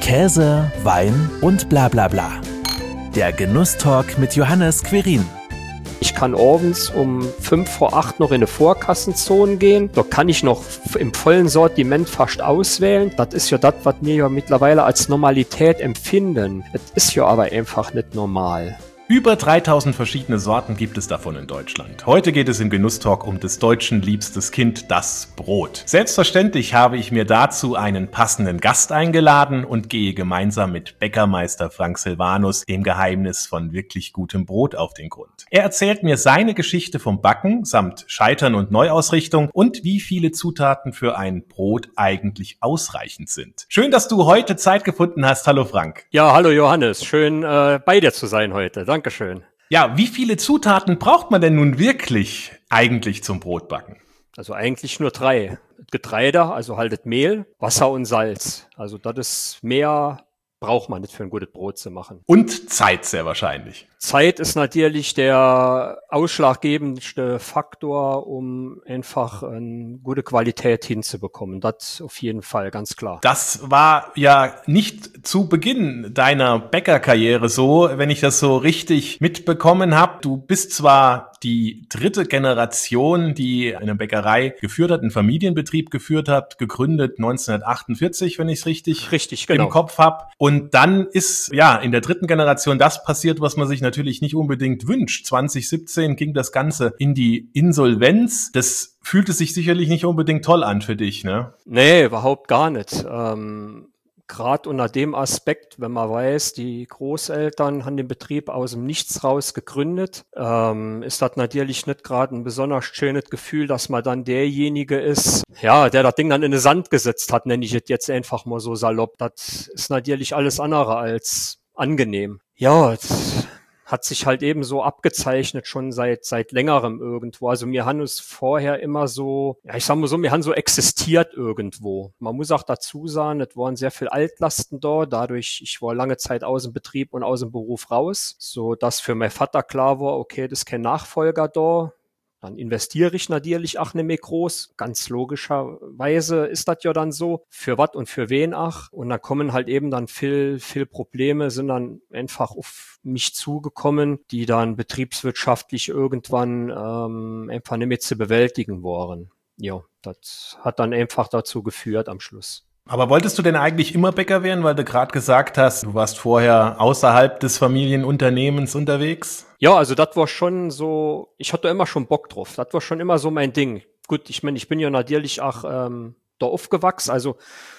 Käse, Wein und bla bla bla. Der Genusstalk mit Johannes Quirin. Ich kann abends um 7:45 noch in eine Vorkassenzone gehen. Da kann ich noch im vollen Sortiment fast auswählen. Das ist ja das, was wir ja mittlerweile als Normalität empfinden. Es ist ja aber einfach nicht normal. Über 3000 verschiedene Sorten gibt es davon in Deutschland. Heute geht es im Genusstalk um des Deutschen liebstes Kind, das Brot. Selbstverständlich habe ich mir dazu einen passenden Gast eingeladen und gehe gemeinsam mit Bäckermeister Frank Silvanus dem Geheimnis von wirklich gutem Brot auf den Grund. Er erzählt mir seine Geschichte vom Backen samt Scheitern und Neuausrichtung und wie viele Zutaten für ein Brot eigentlich ausreichend sind. Schön, dass du heute Zeit gefunden hast. Hallo Frank. Ja, hallo Johannes. Schön bei dir zu sein heute. Dankeschön. Ja, wie viele Zutaten braucht man denn nun wirklich eigentlich zum Brotbacken? Also eigentlich nur 3. Getreide, also halt das Mehl, Wasser und Salz. Also das ist mehr, braucht man nicht für ein gutes Brot zu machen. Und Zeit sehr wahrscheinlich. Zeit ist natürlich der ausschlaggebendste Faktor, um einfach eine gute Qualität hinzubekommen. Das auf jeden Fall, ganz klar. Das war ja nicht zu Beginn deiner Bäckerkarriere so, wenn ich das so richtig mitbekommen habe. Du bist zwar die 3. Generation, die eine Bäckerei geführt hat, einen Familienbetrieb geführt hat, gegründet 1948, wenn ich es richtig genau im Kopf habe. Und dann ist ja in der 3. Generation das passiert, was man sich natürlich nicht unbedingt wünscht. 2017 ging das Ganze in die Insolvenz. Das fühlte sich sicherlich nicht unbedingt toll an für dich, ne? Nee, überhaupt gar nicht. Gerade unter dem Aspekt, wenn man weiß, die Großeltern haben den Betrieb aus dem Nichts raus gegründet, ist das natürlich nicht gerade ein besonders schönes Gefühl, dass man dann derjenige ist, ja, der das Ding dann in den Sand gesetzt hat, nenne ich es jetzt einfach mal so salopp. Das ist natürlich alles andere als angenehm. Ja, hat sich halt eben so abgezeichnet, schon seit längerem irgendwo. Also wir haben es vorher immer so, ja, ich sag mal so, wir haben so existiert irgendwo. Man muss auch dazu sagen, es waren sehr viel Altlasten da, dadurch, ich war lange Zeit aus dem Betrieb und aus dem Beruf raus, so dass für meinen Vater klar war, okay, das ist kein Nachfolger da. Dann investiere ich natürlich auch nicht mehr groß. Ganz logischerweise ist das ja dann so. Für was und für wen auch. Und da kommen halt eben dann viel Probleme, sind dann einfach auf mich zugekommen, die dann betriebswirtschaftlich irgendwann einfach nicht mehr zu bewältigen waren. Ja, das hat dann einfach dazu geführt am Schluss. Aber wolltest du denn eigentlich immer Bäcker werden, weil du gerade gesagt hast, du warst vorher außerhalb des Familienunternehmens unterwegs? Ja, also das war schon so, ich hatte immer schon Bock drauf. Das war schon immer so mein Ding. Gut, ich meine, ich bin ja natürlich auch da aufgewachsen, also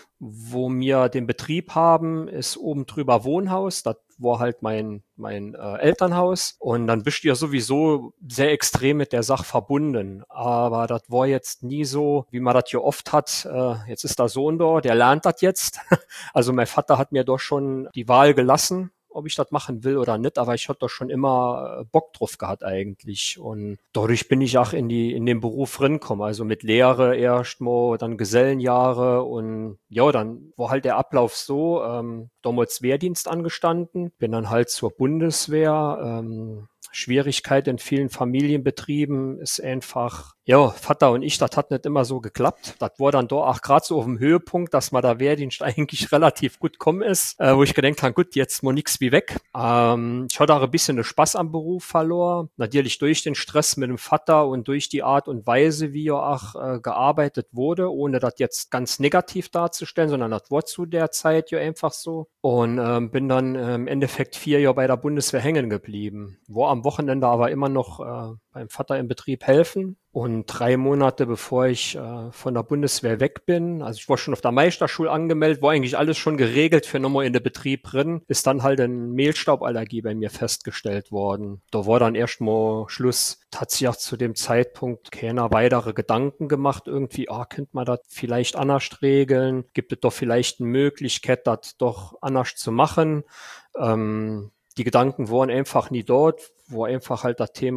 wo wir den Betrieb haben, ist oben drüber Wohnhaus. Das war halt mein Elternhaus. Und dann bist du ja sowieso sehr extrem mit der Sache verbunden. Aber das war jetzt nie so, wie man das ja oft hat. Jetzt ist der Sohn da, der lernt das jetzt. Also mein Vater hat mir doch schon die Wahl gelassen, ob ich das machen will oder nicht, aber ich hatte doch schon immer Bock drauf gehabt eigentlich. Und dadurch bin ich auch in den Beruf reingekommen. Also mit Lehre erstmal, dann Gesellenjahre und ja, dann war halt der Ablauf so, damals Wehrdienst angestanden, bin dann halt zur Bundeswehr. Schwierigkeit in vielen Familienbetrieben ist einfach, ja, Vater und ich, das hat nicht immer so geklappt. Das war dann doch auch gerade so auf dem Höhepunkt, dass man da Wehrdienst eigentlich relativ gut gekommen ist, wo ich gedacht habe, gut, jetzt mal nix wie weg. Ich hatte auch ein bisschen den Spaß am Beruf verloren. Natürlich durch den Stress mit dem Vater und durch die Art und Weise, wie ja auch gearbeitet wurde, ohne das jetzt ganz negativ darzustellen, sondern das war zu der Zeit ja einfach so. Und bin dann im Endeffekt 4 Jahre bei der Bundeswehr hängen geblieben. War am Wochenende aber immer noch beim Vater im Betrieb helfen. Und 3 Monate bevor ich von der Bundeswehr weg bin, also ich war schon auf der Meisterschule angemeldet, war eigentlich alles schon geregelt für nochmal in den Betrieb drin, ist dann halt eine Mehlstauballergie bei mir festgestellt worden. Da war dann erstmal Schluss. Hat sich auch zu dem Zeitpunkt keiner weitere Gedanken gemacht, irgendwie, könnte man das vielleicht anders regeln? Gibt es doch vielleicht eine Möglichkeit, das doch anders zu machen? Die Gedanken waren einfach nie dort, wo einfach halt das Thema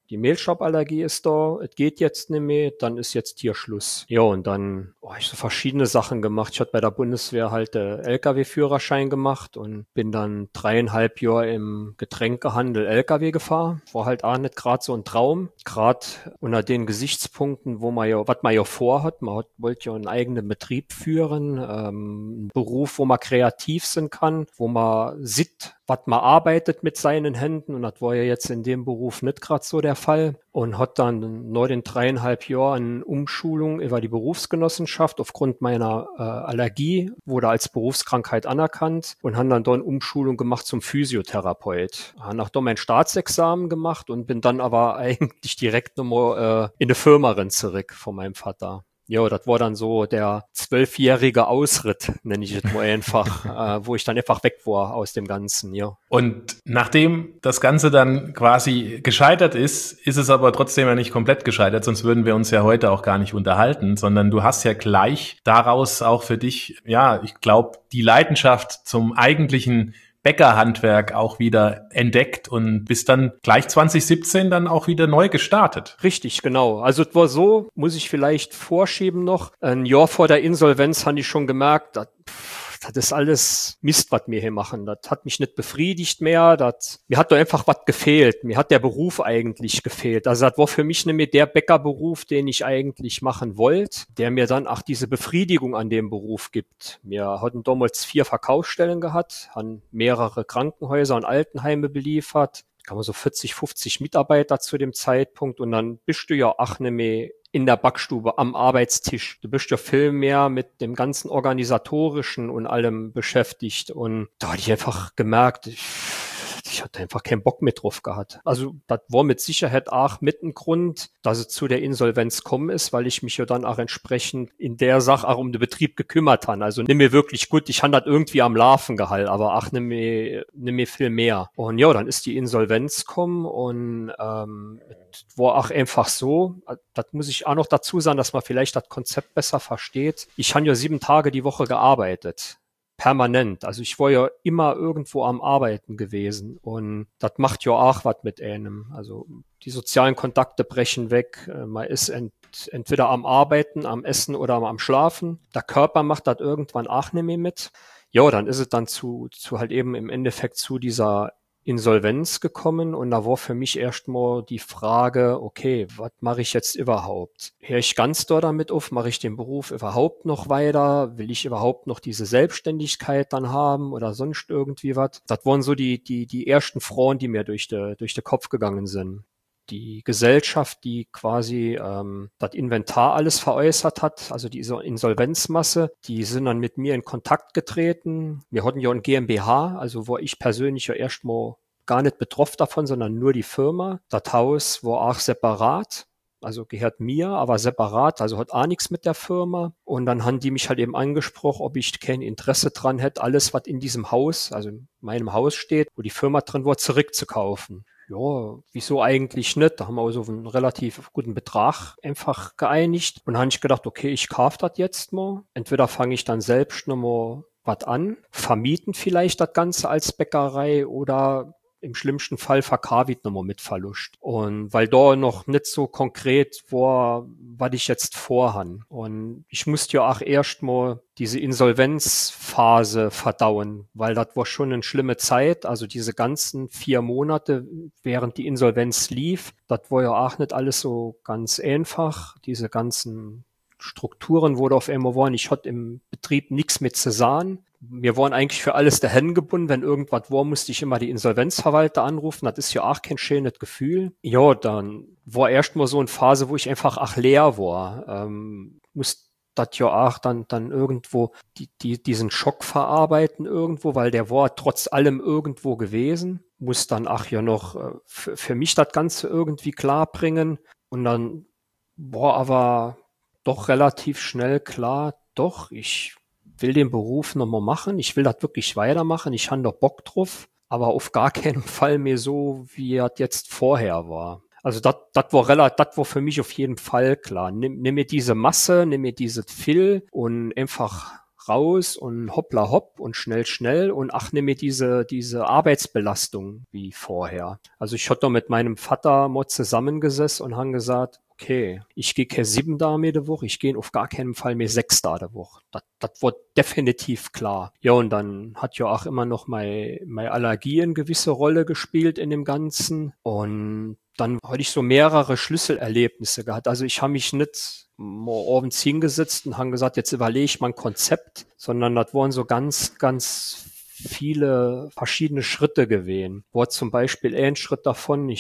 die Mehlstauballergie ist da, es geht jetzt nicht mehr, dann ist jetzt hier Schluss. Ja, und dann habe ich so verschiedene Sachen gemacht. Ich hatte bei der Bundeswehr halt LKW-Führerschein gemacht und bin dann 3,5 Jahre im Getränkehandel LKW gefahren. War halt auch nicht gerade so ein Traum. Gerade unter den Gesichtspunkten, was man ja vorhat. Wollte ja einen eigenen Betrieb führen, einen Beruf, wo man kreativ sein kann, wo man sieht, was man arbeitet mit seinen Händen, und das war ja jetzt in dem Beruf nicht gerade so der Fall, und hat dann nach den 3,5 Jahren eine Umschulung über die Berufsgenossenschaft aufgrund meiner Allergie, wurde als Berufskrankheit anerkannt, und haben dann eine Umschulung gemacht zum Physiotherapeut. Habe auch da mein Staatsexamen gemacht und bin dann aber eigentlich direkt nochmal in eine Firma rein zurück von meinem Vater. Ja, das war dann so der 12-jährige Ausritt, nenne ich es mal einfach, wo ich dann einfach weg war aus dem Ganzen, ja. Und nachdem das Ganze dann quasi gescheitert ist es aber trotzdem ja nicht komplett gescheitert, sonst würden wir uns ja heute auch gar nicht unterhalten, sondern du hast ja gleich daraus auch für dich, ja, ich glaube, die Leidenschaft zum eigentlichen Bäckerhandwerk auch wieder entdeckt und bist dann gleich 2017 dann auch wieder neu gestartet. Richtig, genau. Also es war so, muss ich vielleicht vorschieben noch, ein Jahr vor der Insolvenz habe ich schon gemerkt, das ist alles Mist, was wir hier machen. Das hat mich nicht befriedigt mehr. Mir hat da einfach was gefehlt. Mir hat der Beruf eigentlich gefehlt. Also das war für mich nicht mehr der Bäckerberuf, den ich eigentlich machen wollte, der mir dann auch diese Befriedigung an dem Beruf gibt. Wir hatten damals 4 Verkaufsstellen gehabt, haben mehrere Krankenhäuser und Altenheime beliefert. Kann man so 40, 50 Mitarbeiter zu dem Zeitpunkt, und dann bist du ja auch nicht mehr in der Backstube am Arbeitstisch. Du bist ja viel mehr mit dem ganzen Organisatorischen und allem beschäftigt, und da hatte ich einfach gemerkt, ich hatte einfach keinen Bock mehr drauf gehabt. Also das war mit Sicherheit auch mit ein Grund, dass es zu der Insolvenz gekommen ist, weil ich mich ja dann auch entsprechend in der Sache auch um den Betrieb gekümmert habe. Also nicht mehr wirklich gut, ich habe das irgendwie am Laufen gehalten, aber auch nicht mehr viel mehr. Und ja, dann ist die Insolvenz gekommen, und war auch einfach so, das muss ich auch noch dazu sagen, dass man vielleicht das Konzept besser versteht. Ich habe ja 7 Tage die Woche gearbeitet. Permanent. Also ich war ja immer irgendwo am Arbeiten gewesen, und das macht ja auch was mit einem. Also die sozialen Kontakte brechen weg. Man ist entweder am Arbeiten, am Essen oder am Schlafen. Der Körper macht das irgendwann auch nicht mehr mit. Ja, dann ist es dann zu halt eben im Endeffekt zu dieser Insolvenz gekommen, und da war für mich erstmal die Frage, okay, was mache ich jetzt überhaupt? Höre ich ganz doll damit auf? Mache ich den Beruf überhaupt noch weiter? Will ich überhaupt noch diese Selbstständigkeit dann haben oder sonst irgendwie was? Das waren so die ersten Fragen, die mir durch den Kopf gegangen sind. Die Gesellschaft, die quasi das Inventar alles veräußert hat, also diese Insolvenzmasse, die sind dann mit mir in Kontakt getreten. Wir hatten ja ein GmbH, also war ich persönlich ja erstmal gar nicht betroffen davon, sondern nur die Firma. Das Haus war auch separat, also gehört mir, aber separat, also hat auch nichts mit der Firma. Und dann haben die mich halt eben angesprochen, ob ich kein Interesse dran hätte, alles, was in diesem Haus, also in meinem Haus steht, wo die Firma drin war, zurückzukaufen. Ja, wieso eigentlich nicht? Da haben wir also einen relativ guten Betrag einfach geeinigt. Und dann habe ich gedacht, okay, ich kaufe das jetzt mal. Entweder fange ich dann selbst nochmal was an, vermieten vielleicht das Ganze als Bäckerei, oder im schlimmsten Fall verkaufe ich nochmal mit Verlust. Und weil da noch nicht so konkret war, was ich jetzt vorhabe. Und ich musste ja auch erstmal diese Insolvenzphase verdauen, weil das war schon eine schlimme Zeit. Also diese ganzen 4 Monate, während die Insolvenz lief, das war ja auch nicht alles so ganz einfach. Diese ganzen Strukturen wurde auf einmal waren. Ich hatte im Betrieb nichts mit zu sagen. Wir waren eigentlich für alles dahin gebunden. Wenn irgendwas war, musste ich immer die Insolvenzverwalter anrufen. Das ist ja auch kein schönes Gefühl. Ja, dann war erst mal so eine Phase, wo ich einfach leer war. Musste das ja auch dann irgendwo diesen Schock verarbeiten irgendwo, weil der war trotz allem irgendwo gewesen. Muss dann ja noch für mich das Ganze irgendwie klar bringen. Und dann war aber doch relativ schnell klar, doch, ich will den Beruf nochmal machen, ich will das wirklich weitermachen, ich habe doch Bock drauf, aber auf gar keinen Fall mehr so, wie das jetzt vorher war. Also das war für mich auf jeden Fall klar. Nimm mir diese Masse, nimm mir dieses Fill und einfach raus und hoppla hopp und schnell und ach, nehme diese Arbeitsbelastung wie vorher. Also ich hatte mit meinem Vater mal zusammengesessen und haben gesagt, okay, ich gehe keine 7 Tage mehr die Woche, ich gehe auf gar keinen Fall mehr 6 Tage die Woche. Das wird definitiv klar. Ja, und dann hat ja auch immer noch meine Allergie eine gewisse Rolle gespielt in dem Ganzen. Und dann hatte ich so mehrere Schlüsselerlebnisse gehabt. Also ich habe mich nicht mal abends hingesetzt und habe gesagt, jetzt überlege ich mal ein Konzept, sondern das waren so ganz viele verschiedene Schritte gewesen. War zum Beispiel ein Schritt davon,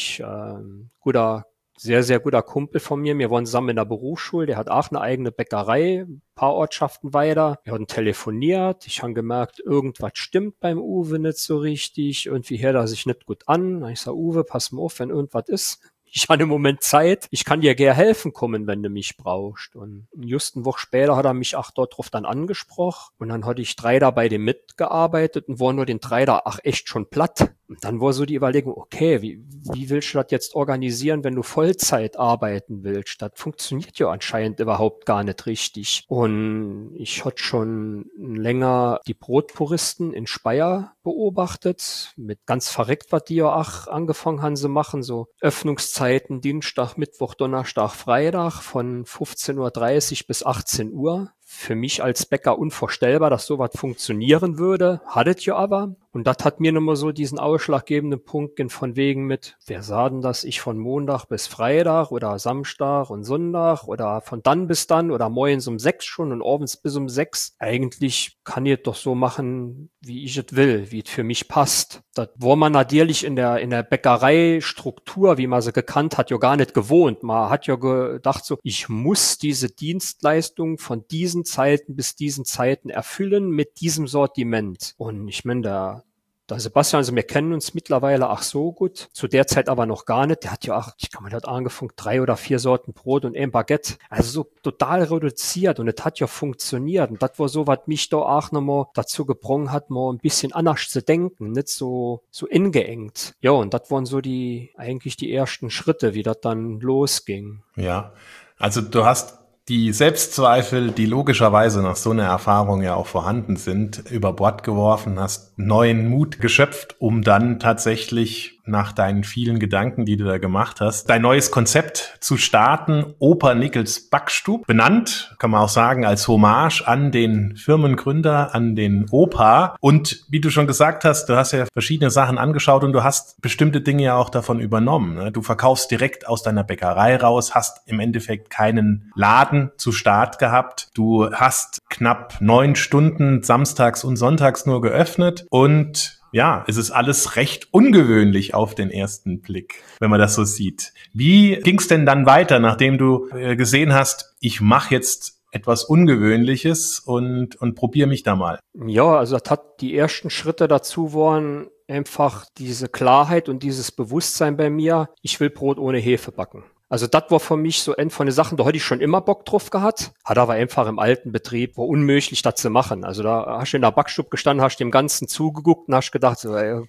sehr, sehr guter Kumpel von mir. Wir waren zusammen in der Berufsschule. Der hat auch eine eigene Bäckerei, ein paar Ortschaften weiter. Wir hatten telefoniert. Ich habe gemerkt, irgendwas stimmt beim Uwe nicht so richtig. Irgendwie hört er sich nicht gut an. Ich sage, Uwe, pass mal auf, wenn irgendwas ist. Ich habe im Moment Zeit. Ich kann dir gerne helfen kommen, wenn du mich brauchst. Und just eine Woche später hat er mich auch dort drauf dann angesprochen. Und dann hatte ich 3 da bei dem mitgearbeitet und war nur den 3 da echt schon platt. Und dann war so die Überlegung, okay, wie willst du das jetzt organisieren, wenn du Vollzeit arbeiten willst? Das funktioniert ja anscheinend überhaupt gar nicht richtig. Und ich hatte schon länger die Brotpuristen in Speyer beobachtet, mit ganz verreckt, was die ja auch angefangen haben zu machen, so Öffnungszeiten Dienstag, Mittwoch, Donnerstag, Freitag von 15:30 Uhr bis 18 Uhr. Für mich als Bäcker unvorstellbar, dass sowas funktionieren würde, hattet ja aber. Und das hat mir nochmal so diesen ausschlaggebenden Punkt von wegen mit, wer sah denn das, ich von Montag bis Freitag oder Samstag und Sonntag oder von dann bis dann oder morgens um 6 schon und abends bis um 6. Eigentlich kann ich es doch so machen, wie ich es will, wie es für mich passt. Das war man natürlich in der Bäckereistruktur, wie man sie gekannt hat, ja gar nicht gewohnt. Man hat ja gedacht so, ich muss diese Dienstleistung von diesen Zeiten bis diesen Zeiten erfüllen mit diesem Sortiment. Und ich meine, der Sebastian, also wir kennen uns mittlerweile auch so gut, zu der Zeit aber noch gar nicht. Der hat ja auch, man hat angefangen, 3 oder 4 Sorten Brot und ein Baguette. Also so total reduziert und es hat ja funktioniert. Und das war so, was mich da auch nochmal dazu gebrungen hat, mal ein bisschen anders zu denken, nicht so eingeengt. Ja, und das waren so eigentlich die ersten Schritte, wie das dann losging. Ja, also du hast die Selbstzweifel, die logischerweise nach so einer Erfahrung ja auch vorhanden sind, über Bord geworfen, hast neuen Mut geschöpft, um dann tatsächlich nach deinen vielen Gedanken, die du da gemacht hast, dein neues Konzept zu starten, Opa Nickels Backstube, benannt, kann man auch sagen, als Hommage an den Firmengründer, an den Opa. Und wie du schon gesagt hast, du hast ja verschiedene Sachen angeschaut und du hast bestimmte Dinge ja auch davon übernommen. Du verkaufst direkt aus deiner Bäckerei raus, hast im Endeffekt keinen Laden zu Start gehabt. Du hast knapp 9 Stunden samstags und sonntags nur geöffnet und ja, es ist alles recht ungewöhnlich auf den ersten Blick, wenn man das so sieht. Wie ging's denn dann weiter, nachdem du gesehen hast, ich mache jetzt etwas Ungewöhnliches und probiere mich da mal? Ja, also das hat die ersten Schritte dazu waren einfach diese Klarheit und dieses Bewusstsein bei mir, ich will Brot ohne Hefe backen. Also das war für mich so eine von den Sachen, da hatte ich schon immer Bock drauf gehabt, hat aber einfach im alten Betrieb, war unmöglich, das zu machen. Also da hast du in der Backstube gestanden, hast dem Ganzen zugeguckt und hast gedacht, so, ey,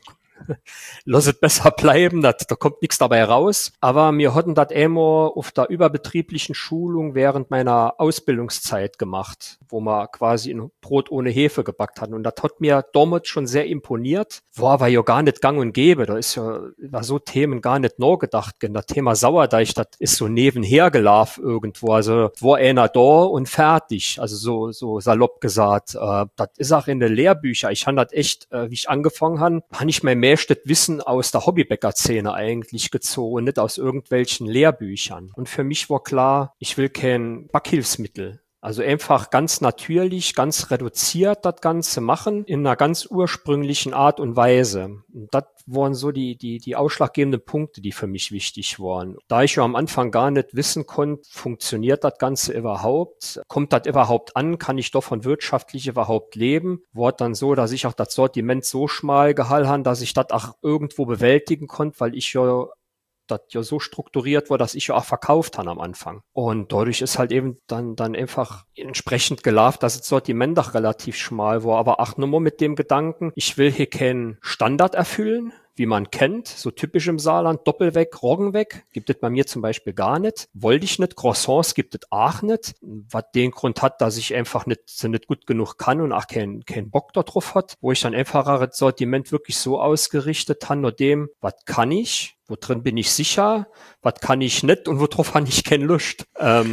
lass es besser bleiben, da kommt nichts dabei raus. Aber wir hatten das immer auf der überbetrieblichen Schulung während meiner Ausbildungszeit gemacht, wo wir quasi ein Brot ohne Hefe gebackt hatten. Und das hat mir damals schon sehr imponiert. War aber ja gar nicht gang und gäbe. Da ist ja über so Themen gar nicht nachgedacht. Das Thema Sauerteig, das ist so nebenher gelaufen irgendwo. Also war einer da und fertig. Also so salopp gesagt. Das ist auch in den Lehrbüchern. Ich habe das echt, wie ich angefangen habe ich mein meiste Wissen aus der Hobbybäcker-Szene eigentlich gezogen, nicht aus irgendwelchen Lehrbüchern. Und für mich war klar, ich will kein Backhilfsmittel. Also einfach ganz natürlich, ganz reduziert das Ganze machen, in einer ganz ursprünglichen Art und Weise. Und das waren so die ausschlaggebenden Punkte, die für mich wichtig waren. Da ich ja am Anfang gar nicht wissen konnte, funktioniert das Ganze überhaupt? Kommt das überhaupt an? Kann ich davon wirtschaftlich überhaupt leben? War dann so, dass ich auch das Sortiment so schmal gehalten habe, dass ich das auch irgendwo bewältigen konnte, weil ich ja das ja so strukturiert war, dass ich ja auch verkauft habe am Anfang. Und dadurch ist halt eben dann einfach entsprechend gelaufen, dass das Sortiment auch relativ schmal war. Aber auch nur mal mit dem Gedanken, ich will hier keinen Standard erfüllen, wie man kennt, so typisch im Saarland, Doppelweg, Roggenweg, gibt es bei mir zum Beispiel gar nicht. Wollte ich nicht, Croissants gibt es auch nicht, was den Grund hat, dass ich einfach nicht gut genug kann und auch keinen Bock da drauf hat, wo ich dann einfach das Sortiment wirklich so ausgerichtet habe, nur dem, was kann ich, wo drin bin ich sicher, was kann ich nicht und worauf habe ich keine Lust.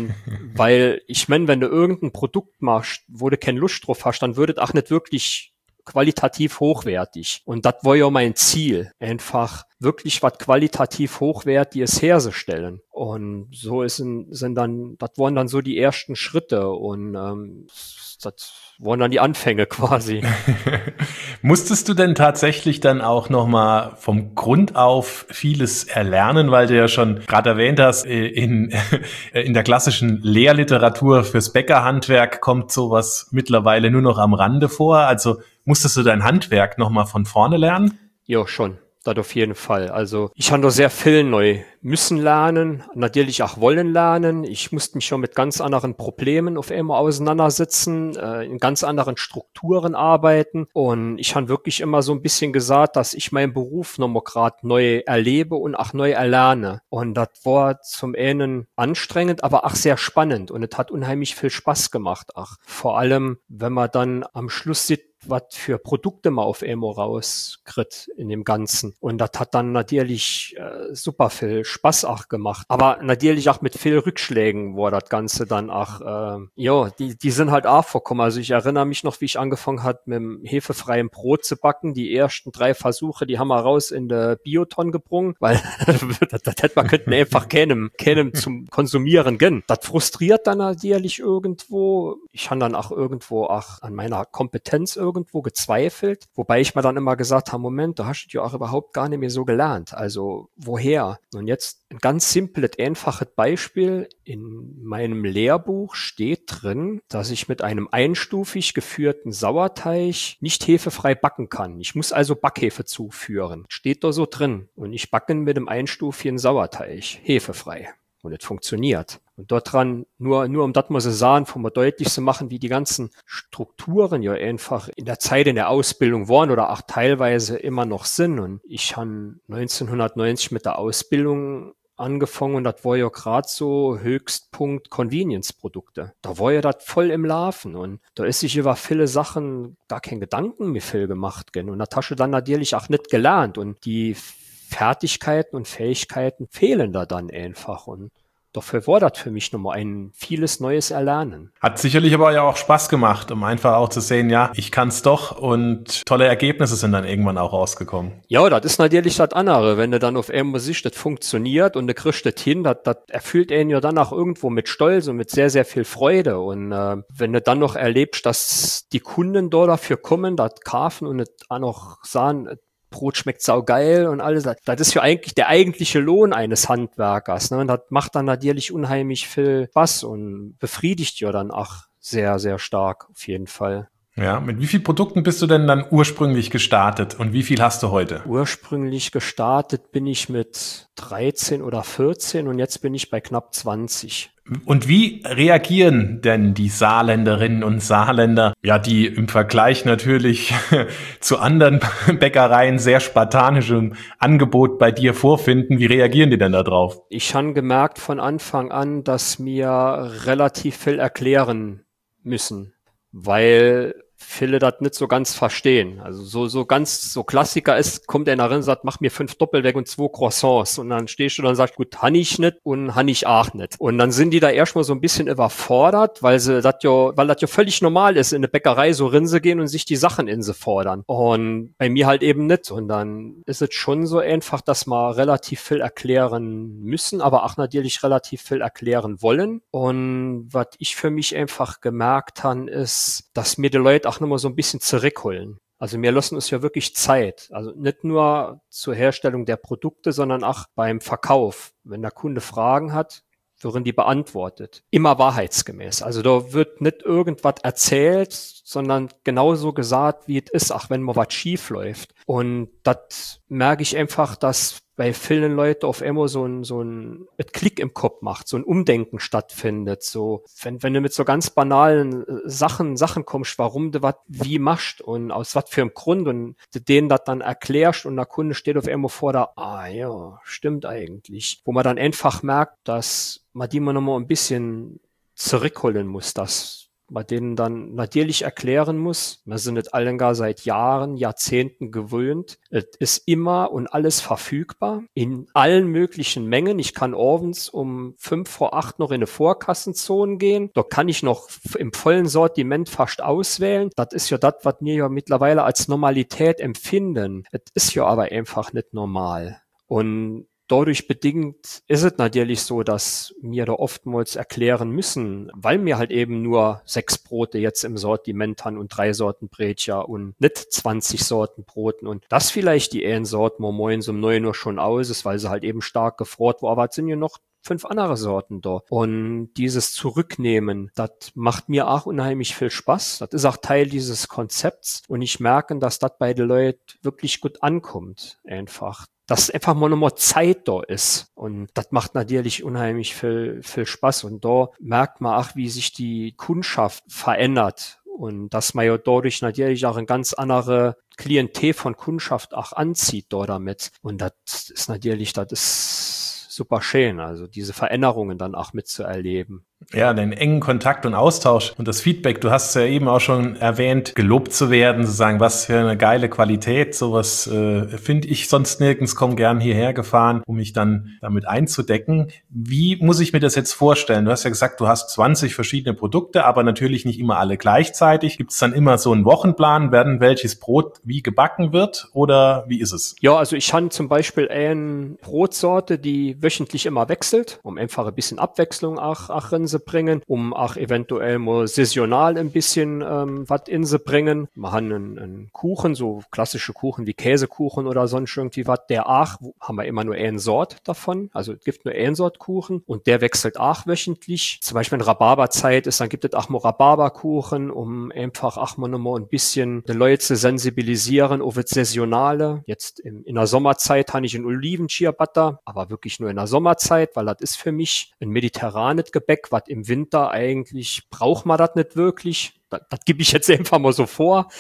Weil ich meine, wenn du irgendein Produkt machst, wo du keine Lust drauf hast, dann würde es auch nicht wirklich qualitativ hochwertig. Und das war ja mein Ziel, einfach wirklich was qualitativ Hochwertiges herzustellen. Und so das waren dann so die ersten Schritte und das waren dann die Anfänge quasi. Musstest du denn tatsächlich dann auch nochmal vom Grund auf vieles erlernen, weil du ja schon gerade erwähnt hast, in der klassischen Lehrliteratur fürs Bäckerhandwerk kommt sowas mittlerweile nur noch am Rande vor. Also musstest du dein Handwerk nochmal von vorne lernen? Ja, schon. Das auf jeden Fall. Also ich habe da sehr viel neu müssen lernen, natürlich auch wollen lernen. Ich musste mich schon mit ganz anderen Problemen auf einmal auseinandersetzen, in ganz anderen Strukturen arbeiten. Und ich habe wirklich immer so ein bisschen gesagt, dass ich meinen Beruf nochmal gerade neu erlebe und auch neu erlerne. Und das war zum einen anstrengend, aber auch sehr spannend. Und es hat unheimlich viel Spaß gemacht. Auch vor allem, wenn man dann am Schluss sieht, was für Produkte man auf einmal rauskriegt in dem Ganzen. Und das hat dann natürlich super viel Spaß auch gemacht. Aber natürlich auch mit viel Rückschlägen war das Ganze dann auch, die sind halt auch vorkommen. Also ich erinnere mich noch, wie ich angefangen hat mit dem hefefreien Brot zu backen. Die ersten 3 Versuche, die haben wir raus in der Bioton gebrungen, weil das hätte man könnten einfach keinem zum Konsumieren gönnen. Das frustriert dann natürlich irgendwo. Ich habe dann auch irgendwo auch an meiner Kompetenz irgendwo gezweifelt, wobei ich mir dann immer gesagt habe, Moment, du hast es ja auch überhaupt gar nicht mehr so gelernt. Also woher? Und jetzt ein ganz simples, einfaches Beispiel. In meinem Lehrbuch steht drin, dass ich mit einem einstufig geführten Sauerteig nicht hefefrei backen kann. Ich muss also Backhefe zuführen. Steht da so drin. Und ich backe mit einem einstufigen Sauerteig hefefrei. Und es funktioniert. Und dort dran, nur um das mal so sagen, um mal deutlich zu machen, wie die ganzen Strukturen ja einfach in der Zeit in der Ausbildung waren oder auch teilweise immer noch sind. Und ich habe 1990 mit der Ausbildung angefangen und das war ja gerade so Höchstpunkt Convenience-Produkte. Da war ja das voll im Laufen und da ist sich über viele Sachen gar kein Gedanken mehr viel gemacht. Gell? Und das hast du dann natürlich auch nicht gelernt und die Fertigkeiten und Fähigkeiten fehlen da dann einfach und dafür war das für mich nochmal ein vieles neues Erlernen. Hat sicherlich aber ja auch Spaß gemacht, um einfach auch zu sehen, ja, ich kann's doch und tolle Ergebnisse sind dann irgendwann auch rausgekommen. Ja, das ist natürlich das andere, wenn du dann auf einmal siehst, das funktioniert und du kriegst das hin, das erfüllt einen ja dann auch irgendwo mit Stolz und mit sehr, sehr viel Freude und wenn du dann noch erlebst, dass die Kunden da dafür kommen, das kaufen und das auch noch sagen, Brot schmeckt saugeil und alles. Das ist ja eigentlich der eigentliche Lohn eines Handwerkers. Ne? Und das macht dann natürlich unheimlich viel Spaß und befriedigt ja dann auch sehr, sehr stark auf jeden Fall. Ja, mit wie vielen Produkten bist du denn dann ursprünglich gestartet und wie viel hast du heute? Ursprünglich gestartet bin ich mit 13 oder 14 und jetzt bin ich bei knapp 20. Und wie reagieren denn die Saarländerinnen und Saarländer, ja, die im Vergleich natürlich zu anderen Bäckereien sehr spartanischem Angebot bei dir vorfinden? Wie reagieren die denn da drauf? Ich habe gemerkt von Anfang an, dass mir relativ viel erklären müssen, weil viele das nicht so ganz verstehen. Also so Klassiker ist, kommt einer rein und sagt, mach mir 5 Doppelweg und 2 Croissants. Und dann stehst du dann und sagst, gut, han ich nicht und han ich auch nicht. Und dann sind die da erstmal so ein bisschen überfordert, weil das ja völlig normal ist, in eine Bäckerei so rinse gehen und sich die Sachen in sie fordern. Und bei mir halt eben nicht. Und dann ist es schon so einfach, dass wir relativ viel erklären müssen, aber auch natürlich relativ viel erklären wollen. Und was ich für mich einfach gemerkt habe, ist, dass mir die Leute auch nochmal so ein bisschen zurückholen. Also wir lassen uns ja wirklich Zeit. Also nicht nur zur Herstellung der Produkte, sondern auch beim Verkauf. Wenn der Kunde Fragen hat, werden die beantwortet. Immer wahrheitsgemäß. Also da wird nicht irgendwas erzählt, sondern genauso gesagt, wie es ist, auch wenn mal was schief läuft. Und das merke ich einfach, dass bei vielen Leuten auf einmal so ein Klick im Kopf macht, so ein Umdenken stattfindet. So, wenn du mit so ganz banalen Sachen kommst, warum du was wie machst und aus was für einem Grund und du denen das dann erklärst und der Kunde steht auf einmal vor da, ja, stimmt eigentlich. Wo man dann einfach merkt, dass man die mal nochmal ein bisschen zurückholen muss, dass man denen dann natürlich erklären muss, wir sind nicht allen gar seit Jahren, Jahrzehnten gewöhnt, es ist immer und alles verfügbar, in allen möglichen Mengen. Ich kann abends um 5 vor 8 noch in eine Vorkassenzone gehen, da kann ich noch im vollen Sortiment fast auswählen. Das ist ja das, was wir ja mittlerweile als Normalität empfinden. Es ist ja aber einfach nicht normal. Und dadurch bedingt ist es natürlich so, dass wir da oftmals erklären müssen, weil wir halt eben nur 6 Brote jetzt im Sortiment haben und 3 Sorten Brötchen und nicht 20 Sorten Broten und das vielleicht die einen Sorten morgens um 9 Uhr schon aus ist, weil sie halt eben stark gefroren war, aber es sind ja noch 5 andere Sorten da. Und dieses Zurücknehmen, das macht mir auch unheimlich viel Spaß. Das ist auch Teil dieses Konzepts und ich merke, dass das bei den Leuten wirklich gut ankommt, einfach. Dass einfach mal nochmal Zeit da ist. Und das macht natürlich unheimlich viel Spaß. Und da merkt man auch, wie sich die Kundschaft verändert. Und dass man ja dadurch natürlich auch eine ganz andere Klientel von Kundschaft auch anzieht da damit. Und das ist natürlich, das ist super schön, also diese Veränderungen dann auch mitzuerleben. Ja, den engen Kontakt und Austausch und das Feedback, du hast es ja eben auch schon erwähnt, gelobt zu werden, zu sagen, was für eine geile Qualität, sowas finde ich sonst nirgends, komm gern hierher gefahren, um mich dann damit einzudecken. Wie muss ich mir das jetzt vorstellen? Du hast ja gesagt, du hast 20 verschiedene Produkte, aber natürlich nicht immer alle gleichzeitig. Gibt es dann immer so einen Wochenplan, werden welches Brot wie gebacken wird oder wie ist es? Ja, also ich habe zum Beispiel eine Brotsorte, die wöchentlich immer wechselt, um einfach ein bisschen Abwechslung auch rein zu bringen, um auch eventuell mal saisonal ein bisschen was in sie bringen. Wir haben einen Kuchen, so klassische Kuchen wie Käsekuchen oder sonst irgendwie was, der auch, haben wir immer nur eine Sort davon, also es gibt nur eine Sort Kuchen und der wechselt auch wöchentlich. Zum Beispiel wenn Rhabarberzeit ist, dann gibt es auch mal Rhabarberkuchen, um einfach auch mal nochmal ein bisschen die Leute zu sensibilisieren auf das Saisonale. Jetzt in der Sommerzeit habe ich einen Oliven-Chia-Butter, aber wirklich nur in der Sommerzeit, weil das ist für mich ein mediterranes Gebäck, was im Winter eigentlich braucht man das nicht wirklich. Das gebe ich jetzt einfach mal so vor.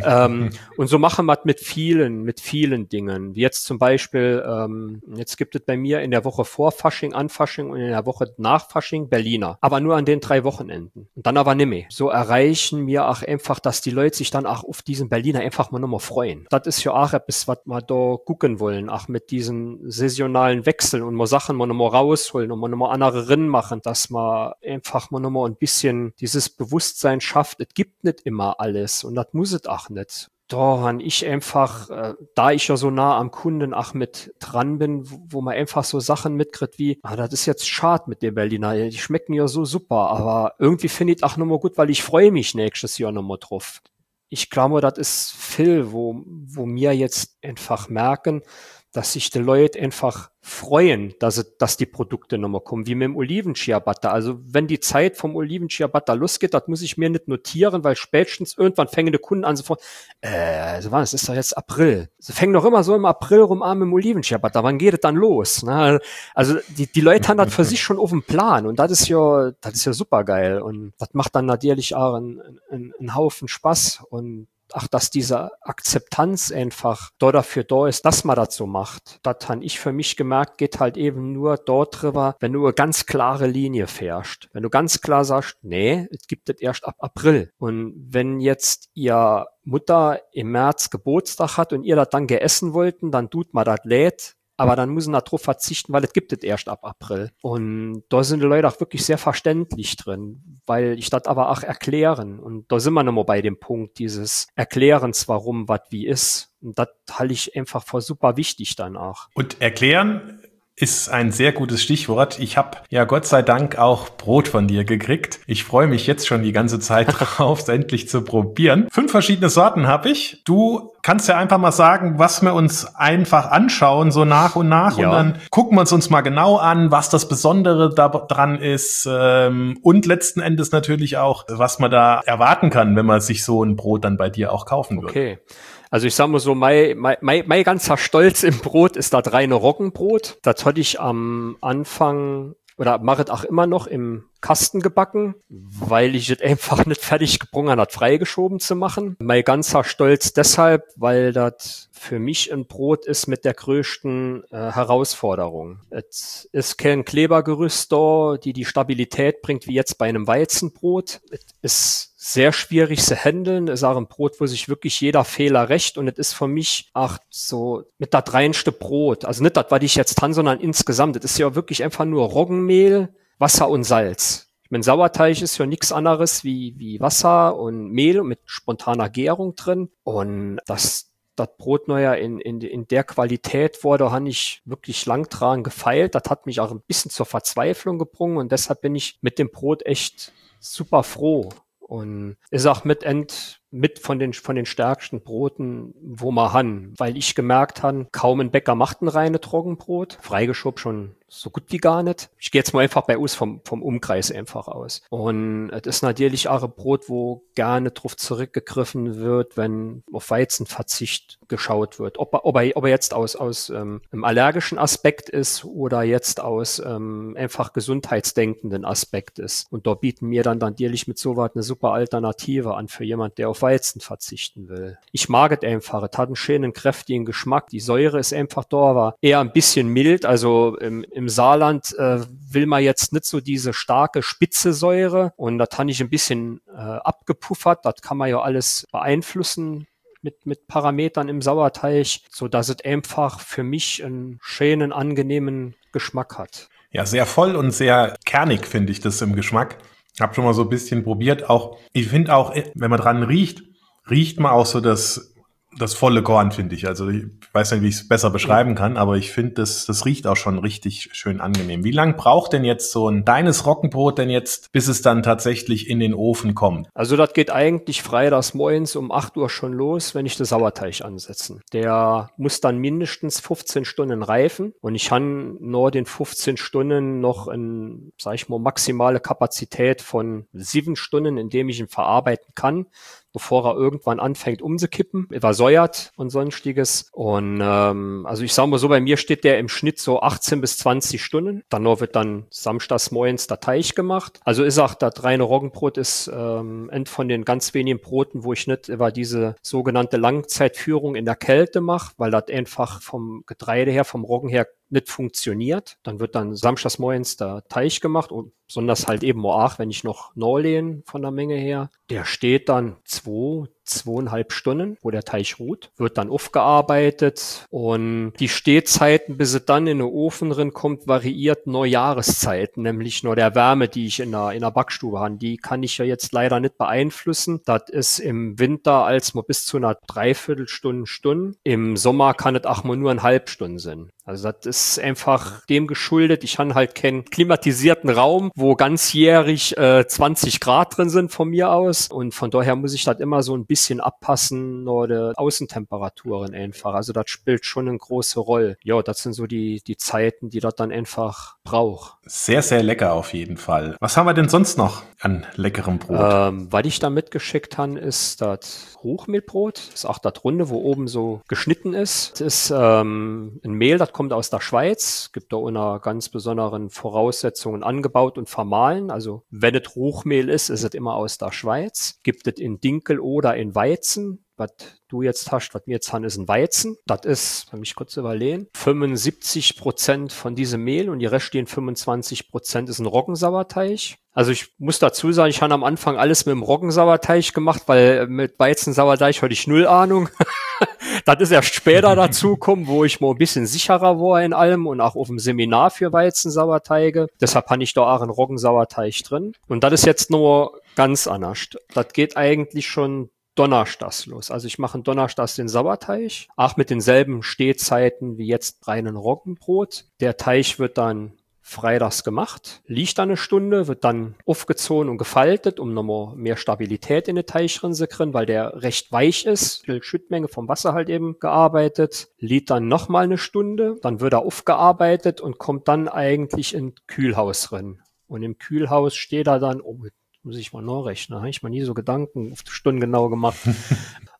Und so machen wir es mit vielen Dingen. Wie jetzt zum Beispiel, jetzt gibt es bei mir in der Woche vor Fasching, an Fasching und in der Woche nach Fasching Berliner. Aber nur an den 3 Wochenenden. Und dann aber nicht mehr. So erreichen wir auch einfach, dass die Leute sich dann auch auf diesen Berliner einfach mal nochmal freuen. Das ist ja auch etwas, was wir da gucken wollen. Auch mit diesen saisonalen Wechseln und mal Sachen mal nochmal rausholen und mal nochmal andere Rinnen machen, dass man einfach mal nochmal ein bisschen dieses Bewusstsein schafft. Es gibt nicht immer alles und das muss es auch nicht. Da habe ich einfach, da ich ja so nah am Kunden auch mit dran bin, wo man einfach so Sachen mitkriegt wie, das ist jetzt schade mit den Berliner, die schmecken ja so super, aber irgendwie finde ich es auch nochmal gut, weil ich freue mich nächstes Jahr nochmal drauf. Ich glaube, das ist viel, wo wir jetzt einfach merken, dass sich die Leute einfach freuen, dass die Produkte nochmal kommen, wie mit dem Oliven-Chia-Butter. Also wenn die Zeit vom Oliven-Chia-Butter losgeht, das muss ich mir nicht notieren, weil spätestens irgendwann fängen die Kunden an sofort, es ist doch jetzt April. Sie fängen doch immer so im April rum an mit dem Oliven-Chia-Butter. Wann geht es dann los? Ne? Also die Leute haben das für sich schon auf dem Plan und das ist ja super geil und das macht dann natürlich auch einen Haufen Spaß und dass diese Akzeptanz einfach dafür da ist, dass man das so macht. Das habe ich für mich gemerkt, geht halt eben nur dort drüber, wenn du eine ganz klare Linie fährst. Wenn du ganz klar sagst, nee, es gibt das erst ab April. Und wenn jetzt ihr Mutter im März Geburtstag hat und ihr das dann geessen wollten, dann tut man das lädt. Aber dann müssen wir darauf verzichten, weil es gibt es erst ab April. Und da sind die Leute auch wirklich sehr verständlich drin, weil ich das aber auch erklären. Und da sind wir nochmal bei dem Punkt dieses Erklärens, warum was wie ist. Und das halte ich einfach für super wichtig dann auch. Und erklären ist ein sehr gutes Stichwort. Ich habe ja Gott sei Dank auch Brot von dir gekriegt. Ich freue mich jetzt schon die ganze Zeit drauf, es endlich zu probieren. 5 verschiedene Sorten habe ich. Du kannst ja einfach mal sagen, was wir uns einfach anschauen, so nach und nach. Ja. Und dann gucken wir uns mal genau an, was das Besondere daran ist. Und letzten Endes natürlich auch, was man da erwarten kann, wenn man sich so ein Brot dann bei dir auch kaufen würde. Okay. Also ich sag mal so, mein ganzer Stolz im Brot ist das reine Roggenbrot. Das hatte ich am Anfang oder mache es auch immer noch im Kasten gebacken, weil ich es einfach nicht fertig gebrungen hat, freigeschoben zu machen. Mein ganzer Stolz deshalb, weil das für mich ein Brot ist mit der größten Herausforderung. Es ist kein Klebergerüst da, die Stabilität bringt, wie jetzt bei einem Weizenbrot. Es ist sehr schwierig zu handeln. Es ist auch ein Brot, wo sich wirklich jeder Fehler rächt. Und es ist für mich auch so mit das reinste Brot. Also nicht das, was ich jetzt habe, sondern insgesamt. Es ist ja wirklich einfach nur Roggenmehl, Wasser und Salz. Ich meine, Sauerteig ist ja nichts anderes wie Wasser und Mehl mit spontaner Gärung drin. Und das Brot noch ja in der Qualität war, da habe ich wirklich lang dran gefeilt. Das hat mich auch ein bisschen zur Verzweiflung gebrungen. Und deshalb bin ich mit dem Brot echt super froh. Und ist auch mit von den stärksten Broten, wo man han, weil ich gemerkt han, kaum ein Bäcker macht ein reine Trockenbrot. Freigeschoben schon so gut wie gar nicht. Ich gehe jetzt mal einfach bei uns vom Umkreis einfach aus. Und es ist natürlich auch ein Brot, wo gerne drauf zurückgegriffen wird, wenn auf Weizenverzicht geschaut wird. Ob er jetzt aus einem allergischen Aspekt ist oder jetzt aus einfach gesundheitsdenkenden Aspekt ist. Und da bieten mir dann natürlich mit sowas eine super Alternative an für jemand, der auf Weizen verzichten will. Ich mag es einfach. Es hat einen schönen, kräftigen Geschmack. Die Säure ist einfach da, aber eher ein bisschen mild. Also im Saarland will man jetzt nicht so diese starke, spitze Säure. Und das habe ich ein bisschen abgepuffert. Das kann man ja alles beeinflussen mit Parametern im Sauerteig, so dass es einfach für mich einen schönen, angenehmen Geschmack hat. Ja, sehr voll und sehr kernig finde ich das im Geschmack. Hab schon mal so ein bisschen probiert. Auch, ich finde auch, wenn man dran riecht man auch so das volle Korn, finde ich. Also ich weiß nicht, wie ich es besser beschreiben kann, aber ich finde, das riecht auch schon richtig schön angenehm. Wie lang braucht denn jetzt so ein deines Roggenbrot denn jetzt, bis es dann tatsächlich in den Ofen kommt? Also das geht eigentlich freitags morgens um 8 Uhr schon los, wenn ich den Sauerteig ansetze. Der muss dann mindestens 15 Stunden reifen und ich habe nur den 15 Stunden noch sag ich mal, maximale Kapazität von 7 Stunden, in dem ich ihn verarbeiten kann, bevor er irgendwann anfängt umzukippen, übersäuert und sonstiges. Und also ich sage mal so, bei mir steht der im Schnitt so 18 bis 20 Stunden. Dann wird dann samstags morgens der Teig gemacht. Also ist auch das reine Roggenbrot ist von den ganz wenigen Broten, wo ich nicht über diese sogenannte Langzeitführung in der Kälte mache, weil das einfach vom Getreide her, vom Roggen her nicht funktioniert. Dann wird dann samstags morgens der Teig gemacht und besonders halt eben auch, wenn ich noch Norlehen von der Menge her. Der steht dann 2,5 Stunden, wo der Teig ruht, wird dann aufgearbeitet und die Stehzeiten, bis es dann in den Ofen drin kommt, variiert nur Jahreszeiten, nämlich nur der Wärme, die ich in der Backstube habe. Die kann ich ja jetzt leider nicht beeinflussen. Das ist im Winter als mal bis zu einer Dreiviertelstunde. Im Sommer kann es auch mal nur 1/2 Stunde sein. Also das ist einfach dem geschuldet. Ich habe halt keinen klimatisierten Raum, wo ganzjährig 20 Grad drin sind von mir aus. Und von daher muss ich das immer so ein bisschen abpassen, nur die Außentemperaturen einfach. Also das spielt schon eine große Rolle. Ja, das sind so die Zeiten, die das dann einfach braucht. Sehr, sehr lecker auf jeden Fall. Was haben wir denn sonst noch an leckerem Brot? Was ich da mitgeschickt habe, ist das Hochmehlbrot. Das ist auch das Runde, wo oben so geschnitten ist. Das ist ein Mehl, das kommt aus der Schweiz. Gibt da unter ganz besonderen Voraussetzungen angebaut und vermahlen. Also wenn es Hochmehl ist es immer aus der Schweiz. Gibt es in Dinkel oder in Weizen. Was du jetzt hast, was wir jetzt haben, ist ein Weizen. Das ist, wenn mich kurz überlegen, 75% von diesem Mehl und die restlichen 25% ist ein Roggensauerteig. Also ich muss dazu sagen, ich habe am Anfang alles mit dem Roggensauerteig gemacht, weil mit Weizensauerteig hatte ich null Ahnung. Das ist erst später dazugekommen, wo ich mal ein bisschen sicherer war in allem und auch auf dem Seminar für Weizensauerteige. Deshalb habe ich da auch einen Roggensauerteig drin. Und das ist jetzt nur ganz anders. Das geht eigentlich schon donnerstags los. Also ich mache donnerstags den Sauerteig, auch mit denselben Stehzeiten wie jetzt reinen Roggenbrot. Der Teig wird dann freitags gemacht, liegt dann eine Stunde, wird dann aufgezogen und gefaltet, um nochmal mehr Stabilität in den Teig drin zu kriegen, weil der recht weich ist, viel Schüttmenge vom Wasser halt eben gearbeitet, liegt dann nochmal eine Stunde, dann wird er aufgearbeitet und kommt dann eigentlich in Kühlhaus drin. Und im Kühlhaus steht er dann, muss ich mal nachrechnen, habe ich mal nie so Gedanken auf die Stunden genau gemacht.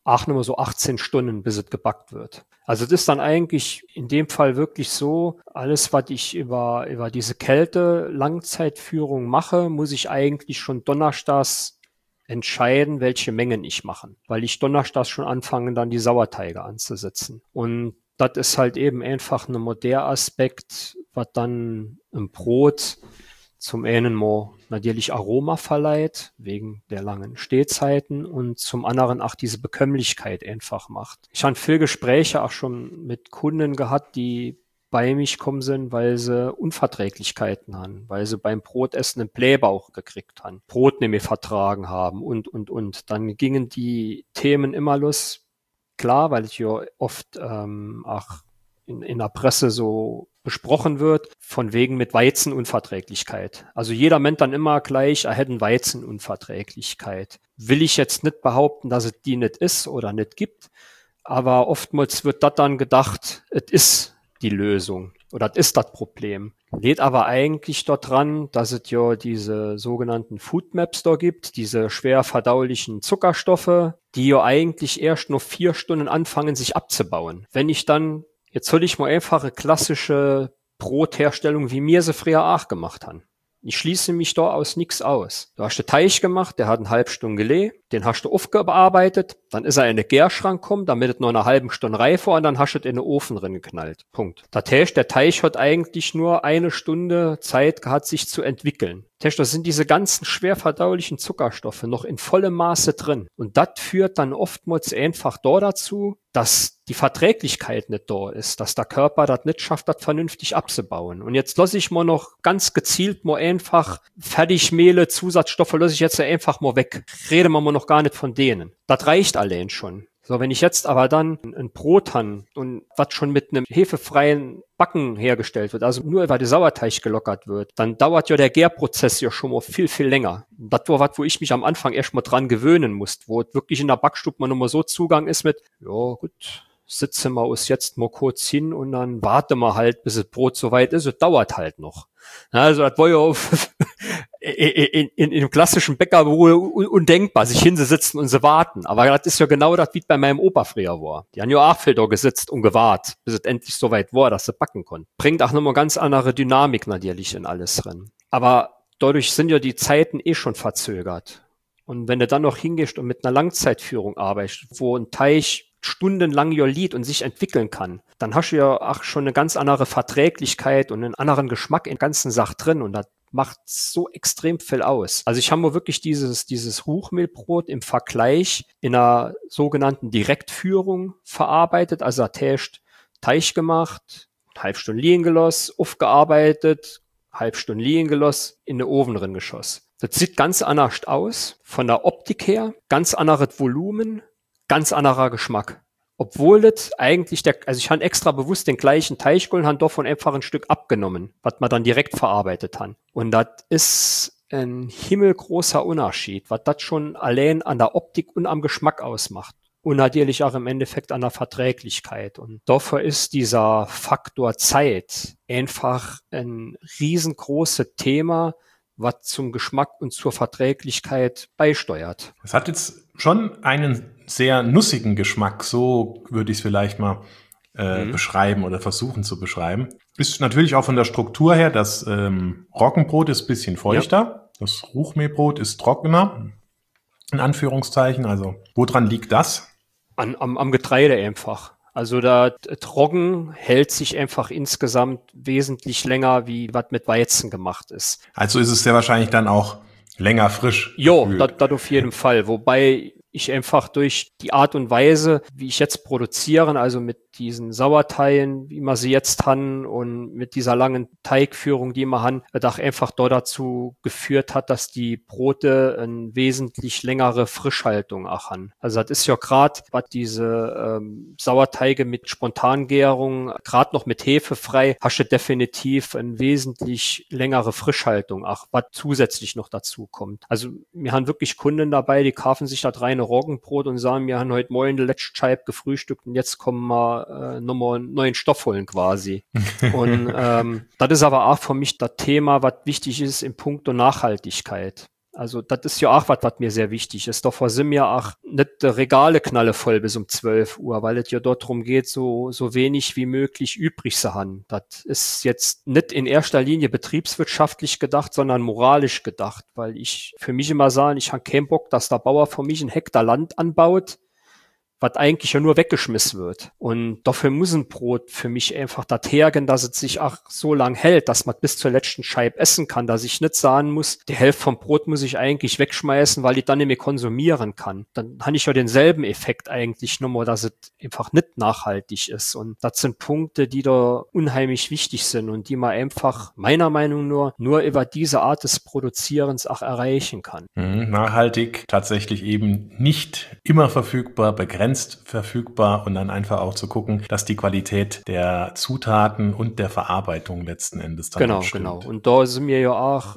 auch nur so 18 Stunden, bis es gebackt wird. Also das ist dann eigentlich in dem Fall wirklich so, alles, was ich über diese Kälte-Langzeitführung mache, muss ich eigentlich schon donnerstags entscheiden, welche Mengen ich mache, weil ich donnerstags schon anfange, dann die Sauerteige anzusetzen. Und das ist halt eben einfach ein moderner Aspekt, was dann im Brot zum einen mal natürlich Aroma verleiht, wegen der langen Stehzeiten und zum anderen auch diese Bekömmlichkeit einfach macht. Ich habe viele Gespräche auch schon mit Kunden gehabt, die bei mich kommen sind, weil sie Unverträglichkeiten haben, weil sie beim Brotessen einen Blähbauch gekriegt haben, Brot nicht mehr vertragen haben und. Dann gingen die Themen immer los, klar, weil es ja oft auch in der Presse so besprochen wird, von wegen mit Weizenunverträglichkeit. Also jeder meint dann immer gleich, er hätte eine Weizenunverträglichkeit. Will ich jetzt nicht behaupten, dass es die nicht ist oder nicht gibt, aber oftmals wird das dann gedacht, es ist die Lösung oder es ist das Problem. Lädt aber eigentlich dort dran, dass es ja diese sogenannten Food Maps da gibt, diese schwer verdaulichen Zuckerstoffe, die ja eigentlich erst nur 4 Stunden anfangen, sich abzubauen. Wenn ich dann, jetzt soll ich mal einfach eine klassische Brotherstellung, wie mir sie früher auch gemacht haben. Ich schließe mich da aus nichts aus. Du hast den Teig gemacht, der hat eine halbe Stunde gelegt, den hast du aufgearbeitet, dann ist er in den Gärschrank gekommen, damit es noch eine halbe Stunde reif war und dann hast du es in den Ofen drin geknallt. Punkt. Das heißt, der Teig hat eigentlich nur 1 Stunde Zeit gehabt, sich zu entwickeln. Das heißt, da sind diese ganzen schwer verdaulichen Zuckerstoffe noch in vollem Maße drin. Und das führt dann oftmals einfach dazu, dass die Verträglichkeit nicht da ist, dass der Körper das nicht schafft, das vernünftig abzubauen. Und jetzt lasse ich mal noch ganz gezielt mal einfach Fertigmehle, Zusatzstoffe lasse ich jetzt einfach mal weg. Reden wir mal noch gar nicht von denen. Das reicht allein schon. So, wenn ich jetzt aber dann ein Brot habe und was schon mit einem hefefreien Backen hergestellt wird, also nur weil der Sauerteig gelockert wird, dann dauert ja der Gärprozess ja schon mal viel, viel länger. Das war was, wo ich mich am Anfang erst mal dran gewöhnen musste, wo es wirklich in der Backstube mal nochmal so Zugang ist mit, ja gut, sitzen wir uns jetzt mal kurz hin und dann warten wir halt, bis das Brot soweit ist. Es dauert halt noch. Also das war ja auf in dem klassischen Bäckerberuf undenkbar, sich hinzusitzen und sie warten. Aber das ist ja genau das, wie es bei meinem Opa früher war. Die haben ja auch viel da gesitzt und gewartet, bis es endlich soweit war, dass sie backen konnten. Bringt auch nochmal ganz andere Dynamik natürlich in alles drin. Aber dadurch sind ja die Zeiten eh schon verzögert. Und wenn du dann noch hingehst und mit einer Langzeitführung arbeitest, wo ein Teig stundenlang liegt und sich entwickeln kann, dann hast du ja auch schon eine ganz andere Verträglichkeit und einen anderen Geschmack in der ganzen Sache drin und das macht so extrem viel aus. Also ich habe mir wirklich dieses Hochmehlbrot im Vergleich in einer sogenannten Direktführung verarbeitet, also das heißt Teig gemacht, halb Stunde liegen gelassen, aufgearbeitet, halb Stunde liegen gelassen, in den Ofen drin geschossen. Das sieht ganz anders aus, von der Optik her, ganz anderes Volumen, ganz anderer Geschmack. Obwohl das eigentlich also ich habe extra bewusst den gleichen Teig geholt, habe davon einfach ein Stück abgenommen, was man dann direkt verarbeitet hat. Und das ist ein himmelgroßer Unterschied, was das schon allein an der Optik und am Geschmack ausmacht. Und natürlich auch im Endeffekt an der Verträglichkeit. Und dafür ist dieser Faktor Zeit einfach ein riesengroßes Thema, was zum Geschmack und zur Verträglichkeit beisteuert. Es hat jetzt schon einen sehr nussigen Geschmack, so würde ich es vielleicht mal beschreiben oder versuchen zu beschreiben. Ist natürlich auch von der Struktur her, das Roggenbrot ist ein bisschen feuchter, ja. Das Hochmehlbrot ist trockener, in Anführungszeichen. Also woran liegt das? Am Getreide einfach. Also da Roggen hält sich einfach insgesamt wesentlich länger, wie was mit Weizen gemacht ist. Also ist es sehr wahrscheinlich dann auch länger frisch. Jo, das auf jeden Fall. Wobei ich einfach durch die Art und Weise, wie ich jetzt produziere, also mit diesen Sauerteilen, wie wir sie jetzt haben und mit dieser langen Teigführung, die wir haben, auch einfach dort dazu geführt hat, dass die Brote eine wesentlich längere Frischhaltung auch haben. Also das ist ja gerade, was diese Sauerteige mit Spontangärung, gerade noch mit Hefe frei, hast du definitiv eine wesentlich längere Frischhaltung, auch was zusätzlich noch dazu kommt. Also wir haben wirklich Kunden dabei, die kaufen sich das reine Roggenbrot und sagen, wir haben heute Morgen die letzte Scheibe gefrühstückt und jetzt kommen wir nochmal einen neuen Stoff holen quasi. Und das ist aber auch für mich das Thema, was wichtig ist im Punkt der Nachhaltigkeit. Also das ist ja auch was mir sehr wichtig ist. Davor sind mir auch nicht die Regale knalle voll bis um 12 Uhr, weil es ja dort darum geht, so wenig wie möglich übrig zu haben. Das ist jetzt nicht in erster Linie betriebswirtschaftlich gedacht, sondern moralisch gedacht, weil ich für mich immer sagen, ich habe keinen Bock, dass der Bauer für mich 1 Hektar Land anbaut, was eigentlich ja nur weggeschmissen wird. Und dafür muss ein Brot für mich einfach das hergehen, dass es sich auch so lang hält, dass man bis zur letzten Scheibe essen kann, dass ich nicht sagen muss, die Hälfte vom Brot muss ich eigentlich wegschmeißen, weil ich dann nicht mehr konsumieren kann. Dann habe ich ja denselben Effekt eigentlich nur, dass es einfach nicht nachhaltig ist. Und das sind Punkte, die da unheimlich wichtig sind und die man einfach meiner Meinung nach nur über diese Art des Produzierens auch erreichen kann. Nachhaltig, tatsächlich eben nicht immer verfügbar, begrenzt verfügbar und dann einfach auch zu gucken, dass die Qualität der Zutaten und der Verarbeitung letzten Endes dann auch stimmt. Genau. Und da sind wir ja auch,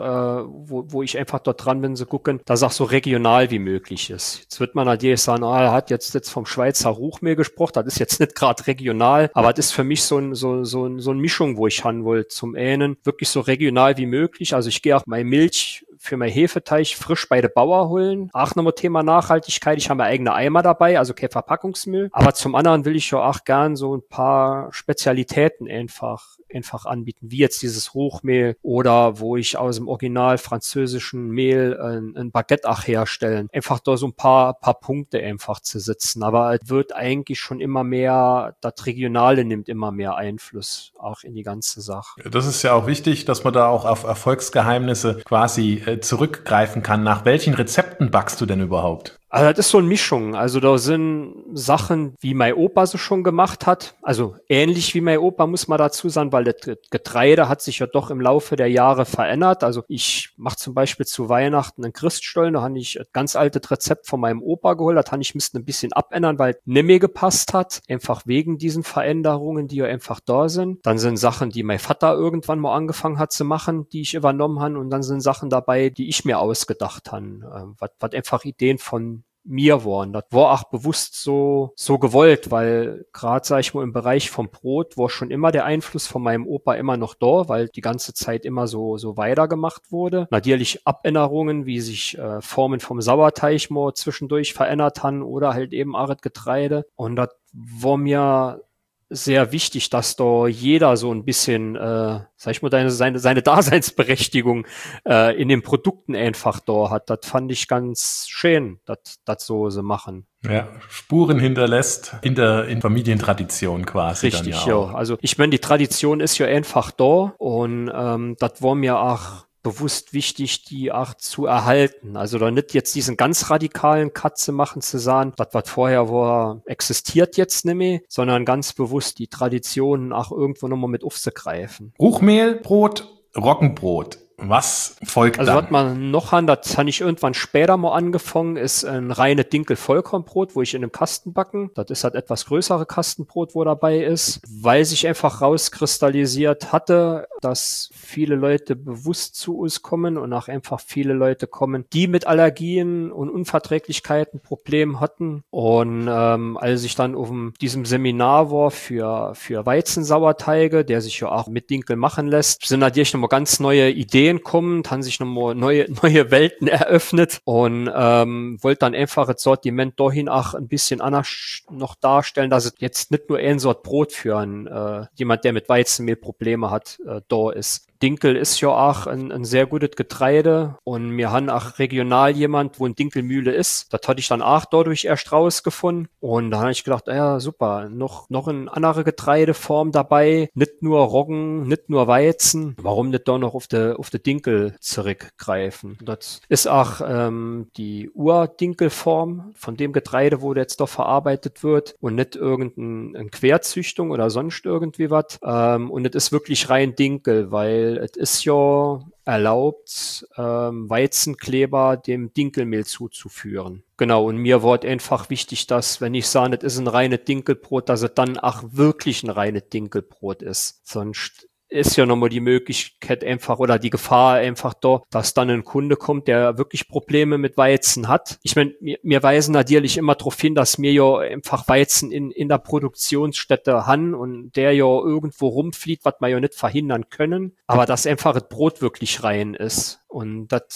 wo ich einfach dort dran bin, zu gucken, dass es auch so regional wie möglich ist. Jetzt wird man natürlich sagen, er hat jetzt vom Schweizer Ruchmehl gesprochen, das ist jetzt nicht gerade regional, aber das ist für mich so eine Mischung, wo ich haben will, zum einen wirklich so regional wie möglich. Also ich gehe auch meine Milch für mein Hefeteig frisch bei der Bauer holen. Auch nochmal Thema Nachhaltigkeit. Ich habe meine eigene Eimer dabei, also kein Verpackungsmüll. Aber zum anderen will ich ja auch gern so ein paar Spezialitäten einfach anbieten, wie jetzt dieses Hochmehl oder wo ich aus dem original französischen Mehl ein Baguette auch herstellen. Einfach da so ein paar Punkte einfach zu setzen. Aber es wird eigentlich schon immer mehr, das Regionale nimmt immer mehr Einfluss auch in die ganze Sache. Das ist ja auch wichtig, dass man da auch auf Erfolgsgeheimnisse quasi zurückgreifen kann. Nach welchen Rezepten backst du denn überhaupt? Also das ist so eine Mischung. Also da sind Sachen, wie mein Opa so schon gemacht hat. Also ähnlich wie mein Opa, muss man dazu sagen, weil das Getreide hat sich ja doch im Laufe der Jahre verändert. Also ich mache zum Beispiel zu Weihnachten einen Christstollen. Da habe ich ein ganz altes Rezept von meinem Opa geholt. Das habe ich ein bisschen abändern, weil es nicht mehr gepasst hat. Einfach wegen diesen Veränderungen, die ja einfach da sind. Dann sind Sachen, die mein Vater irgendwann mal angefangen hat zu machen, die ich übernommen habe. Und dann sind Sachen dabei, die ich mir ausgedacht habe. Was einfach Ideen von mir waren. Das war auch bewusst so gewollt, weil gerade, sag ich mal, im Bereich vom Brot war schon immer der Einfluss von meinem Opa immer noch da, weil die ganze Zeit immer so weitergemacht wurde. Natürlich Abänderungen, wie sich Formen vom Sauerteig mal zwischendurch verändert haben oder halt eben auch das Getreide. Und das war mir sehr wichtig, dass da jeder so ein bisschen, sag ich mal, seine Daseinsberechtigung in den Produkten einfach da hat. Das fand ich ganz schön, das so machen. Ja, Spuren hinterlässt in Familientradition quasi. Richtig, dann ja auch. Ja. Also ich meine, die Tradition ist ja einfach da und das war mir auch bewusst wichtig, die auch zu erhalten. Also da nicht jetzt diesen ganz radikalen Cut zu machen, zu sagen, das, was vorher war, existiert jetzt nicht mehr, sondern ganz bewusst die Traditionen auch irgendwo nochmal mit aufzugreifen. Ruchmehl, Brot, Roggenbrot. Was folgt also dann? Was man noch hat, das habe ich irgendwann später mal angefangen, ist ein reines Dinkel-Vollkornbrot, wo ich in einem Kasten backen. Das ist halt etwas größere Kastenbrot, wo dabei ist, weil sich einfach rauskristallisiert hatte, dass viele Leute bewusst zu uns kommen und auch einfach viele Leute kommen, die mit Allergien und Unverträglichkeiten Probleme hatten. Und als ich dann auf diesem Seminar war für Weizensauerteige, der sich ja auch mit Dinkel machen lässt, sind natürlich nochmal ganz neue Ideen kommen, haben sich nochmal neue Welten eröffnet und wollte dann einfach das Sortiment dahin auch ein bisschen anders noch darstellen, dass es jetzt nicht nur ein Sort Brot für jemand, der mit Weizenmehl Probleme hat, da ist. Dinkel ist ja auch ein sehr gutes Getreide und wir haben auch regional jemand, wo ein Dinkelmühle ist. Das hatte ich dann auch dadurch erst rausgefunden und da habe ich gedacht, ja super, noch eine andere Getreideform dabei, nicht nur Roggen, nicht nur Weizen, warum nicht da noch auf die Dinkel zurückgreifen? Das ist auch die Urdinkelform von dem Getreide, wo jetzt doch verarbeitet wird und nicht irgendeine Querzüchtung oder sonst irgendwie was. Und es ist wirklich rein Dinkel, weil es ist ja erlaubt, Weizenkleber dem Dinkelmehl zuzuführen. Genau, und mir war einfach wichtig, dass, wenn ich sage, es ist ein reines Dinkelbrot, dass es dann auch wirklich ein reines Dinkelbrot ist. Sonst ist ja nochmal die Möglichkeit einfach oder die Gefahr einfach da, dass dann ein Kunde kommt, der wirklich Probleme mit Weizen hat. Ich meine, wir weisen natürlich immer darauf hin, dass wir ja einfach Weizen in der Produktionsstätte haben und der ja irgendwo rumfliegt, was wir ja nicht verhindern können, aber dass einfach das Brot wirklich rein ist. Und das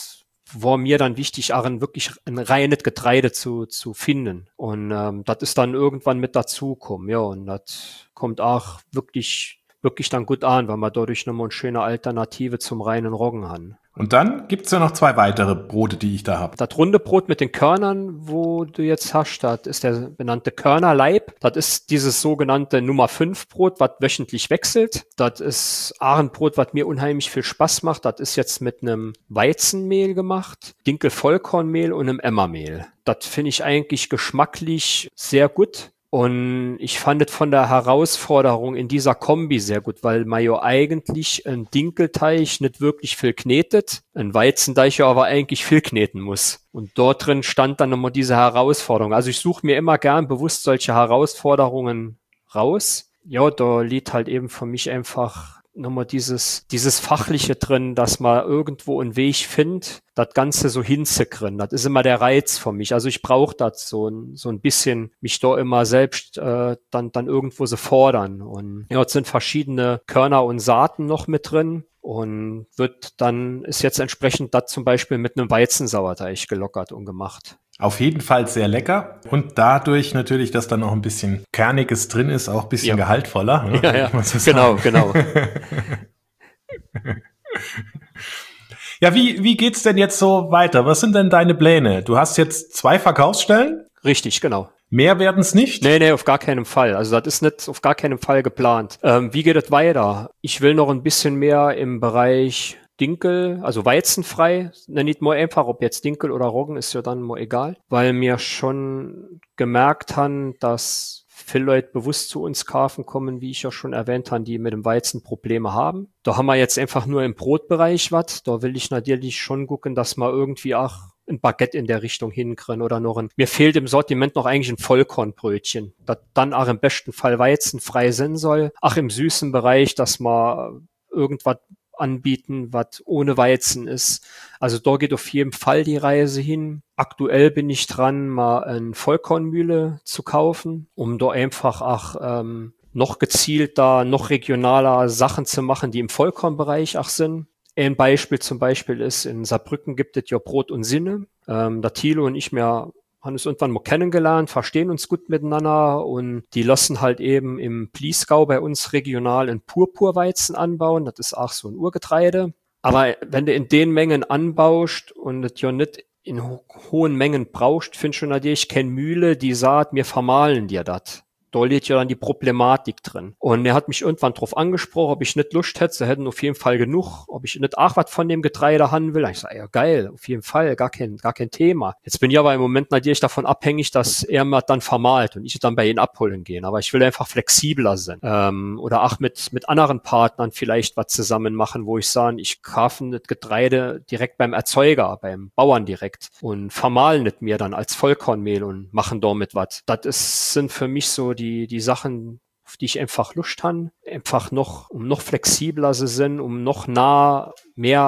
war mir dann wichtig, auch wirklich ein reines Getreide zu finden. Und das ist dann irgendwann mit dazugekommen. Ja, und das kommt auch wirklich dann gut an, weil man dadurch nochmal eine schöne Alternative zum reinen Roggen hat. Und dann gibt's ja noch 2 weitere Brote, die ich da habe. Das runde Brot mit den Körnern, wo du jetzt hast, das ist der benannte Körnerleib. Das ist dieses sogenannte Nummer 5 Brot, was wöchentlich wechselt. Das ist auch ein Brot, was mir unheimlich viel Spaß macht. Das ist jetzt mit einem Weizenmehl gemacht, Dinkel-Vollkornmehl und einem Emmermehl. Das finde ich eigentlich geschmacklich sehr gut. Und ich fand es von der Herausforderung in dieser Kombi sehr gut, weil man ja eigentlich einen Dinkelteig nicht wirklich viel knetet, ein Weizenteig ja aber eigentlich viel kneten muss. Und dort drin stand dann nochmal diese Herausforderung. Also ich suche mir immer gern bewusst solche Herausforderungen raus. Ja, da liegt halt eben für mich einfach nochmal dieses Fachliche drin, dass man irgendwo einen Weg findet, das Ganze so hinzukriegen. Das ist immer der Reiz für mich. Also ich brauche das so ein bisschen, mich da immer selbst dann irgendwo so fordern. Und ja, jetzt sind verschiedene Körner und Saaten noch mit drin. Und ist jetzt entsprechend das zum Beispiel mit einem Weizensauerteig gelockert und gemacht. Auf jeden Fall sehr lecker und dadurch natürlich, dass da noch ein bisschen Kerniges drin ist, auch ein bisschen gehaltvoller. Ne? Ja, genau. Ja, wie geht's denn jetzt so weiter? Was sind denn deine Pläne? Du hast jetzt 2 Verkaufsstellen? Richtig, genau. Mehr werden's nicht? Nee, auf gar keinen Fall. Also das ist nicht auf gar keinen Fall geplant. Wie geht es weiter? Ich will noch ein bisschen mehr im Bereich Dinkel, also weizenfrei, nicht mal einfach, ob jetzt Dinkel oder Roggen, ist ja dann mal egal, weil wir schon gemerkt haben, dass viele Leute bewusst zu uns kaufen kommen, wie ich ja schon erwähnt habe, die mit dem Weizen Probleme haben. Da haben wir jetzt einfach nur im Brotbereich was. Da will ich natürlich schon gucken, dass wir irgendwie auch ein Baguette in der Richtung hinkriegen oder mir fehlt im Sortiment noch eigentlich ein Vollkornbrötchen, das dann auch im besten Fall weizenfrei sein soll. Ach, im süßen Bereich, dass man irgendwas anbieten, was ohne Weizen ist. Also da geht auf jeden Fall die Reise hin. Aktuell bin ich dran, mal eine Vollkornmühle zu kaufen, um da einfach auch noch gezielter, noch regionaler Sachen zu machen, die im Vollkornbereich auch sind. Ein Beispiel zum Beispiel ist, in Saarbrücken gibt es ja Brot und Sinne. Da Thilo und ich haben uns irgendwann mal kennengelernt, verstehen uns gut miteinander und die lassen halt eben im Bliesgau bei uns regional einen Purpurweizen anbauen. Das ist auch so ein Urgetreide. Aber wenn du in den Mengen anbaust und das ja nicht in hohen Mengen brauchst, findest du natürlich keine Mühle, die sagt, wir vermahlen dir das. Da liegt ja dann die Problematik drin. Und er hat mich irgendwann drauf angesprochen, ob ich nicht Lust hätte, sie hätten auf jeden Fall genug, ob ich nicht auch was von dem Getreide haben will. Ich sage, ja geil, auf jeden Fall, gar kein Thema. Jetzt bin ich aber im Moment natürlich davon abhängig, dass er mir dann vermahlt und ich dann bei ihm abholen gehen. Aber ich will einfach flexibler sein. Oder auch mit anderen Partnern vielleicht was zusammen machen, wo ich sage, ich kaufe das Getreide direkt beim Erzeuger, beim Bauern direkt und vermahlen nicht mir dann als Vollkornmehl und machen damit was. Sind für mich so die Sachen, auf die ich einfach Lust habe, einfach um noch flexibler zu sein, um noch mehr